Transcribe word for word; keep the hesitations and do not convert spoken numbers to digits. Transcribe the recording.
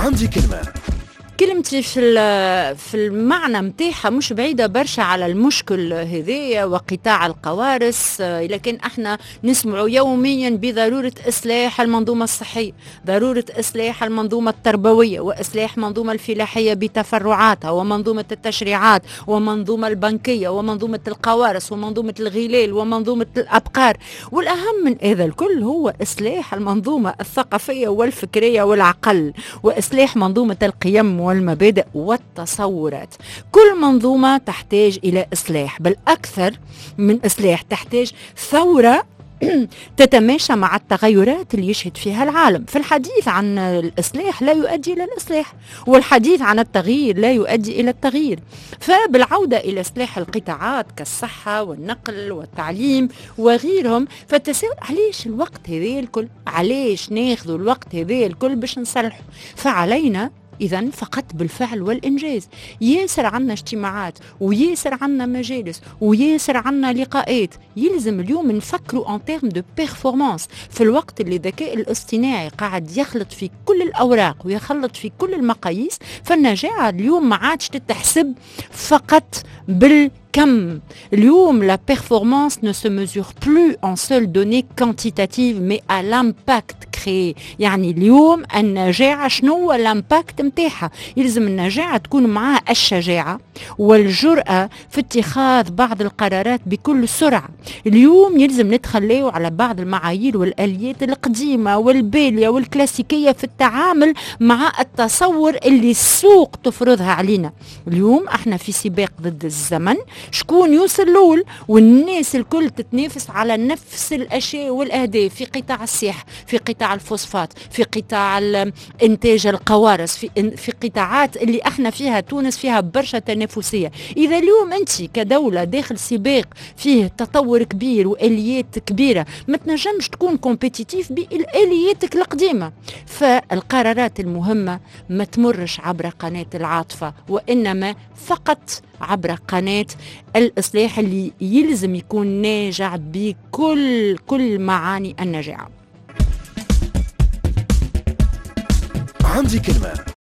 عندي كلمة. كلمتي في في المعنى متاعها مش بعيدة برشا على المشكل هذايا وقطاع القوارص، لكن احنا نسمع يوميا بضرورة إصلاح المنظومة الصحية، ضرورة إصلاح المنظومة التربوية، وإصلاح منظومة الفلاحية بتفرعاتها، ومنظومة التشريعات، ومنظومة البنكية، ومنظومة القوارص، ومنظومة الغلال، ومنظومة الأبقار. والأهم من هذا الكل هو إصلاح المنظومة الثقافية والفكرية والعقل، وإصلاح منظومة القيم والمبادئ والتصورات. كل منظومة تحتاج إلى إصلاح، بل أكثر من إصلاح تحتاج ثورة تتماشى مع التغيرات اللي يشهد فيها العالم. فالحديث عن الإصلاح لا يؤدي إلى الإصلاح، والحديث عن التغيير لا يؤدي إلى التغيير. فبالعودة إلى إصلاح القطاعات كالصحة والنقل والتعليم وغيرهم، فتساؤل علاش الوقت هذا الكل، علاش ناخذ الوقت هذا الكل باش نصلحه؟ فعلينا إذن فقط بالفعل والإنجاز. ياسر عنا اجتماعات، وياسر عنا مجالس، وياسر عنا لقاءات. يلزم اليوم نفكروا ان تيرم دو بيرفورمانس. في الوقت اللي الذكاء الاصطناعي قاعد يخلط في كل الأوراق ويخلط في كل المقاييس، فالنجاعة اليوم ما عادش تتحسب فقط بال كم. اليوم la performance ne se mesure plus en seules données quantitatives mais à l'impact créé. يعني اليوم النجاعة شنو هو الامباكت متاعها؟ يلزم النجاعة تكون معها الشجاعة والجرأة في اتخاذ بعض القرارات بكل سرعة. اليوم يلزم نتخليو على بعض المعايير والآليات القديمة والبالية والكلاسيكية في التعامل مع التصور اللي السوق تفرضها علينا. اليوم احنا في سباق ضد الزمن، شكون يوصل لول، والناس الكل تتنافس على نفس الأشياء والأهداف في قطاع السياحة، في قطاع الفوسفات، في قطاع إنتاج القوارص، في في قطاعات اللي احنا فيها تونس فيها برشا تنافسية. إذا اليوم أنت كدولة داخل سباق فيه تطور كبير وآليات كبيرة، ما تنجمش تكون كومبيتيتيف بآلياتك القديمة. فالقرارات المهمة ما تمرش عبر قناة العاطفة، وإنما فقط عبر قناة الإصلاح اللي يلزم يكون ناجع بكل كل معاني النجاعة. عندي كلمة.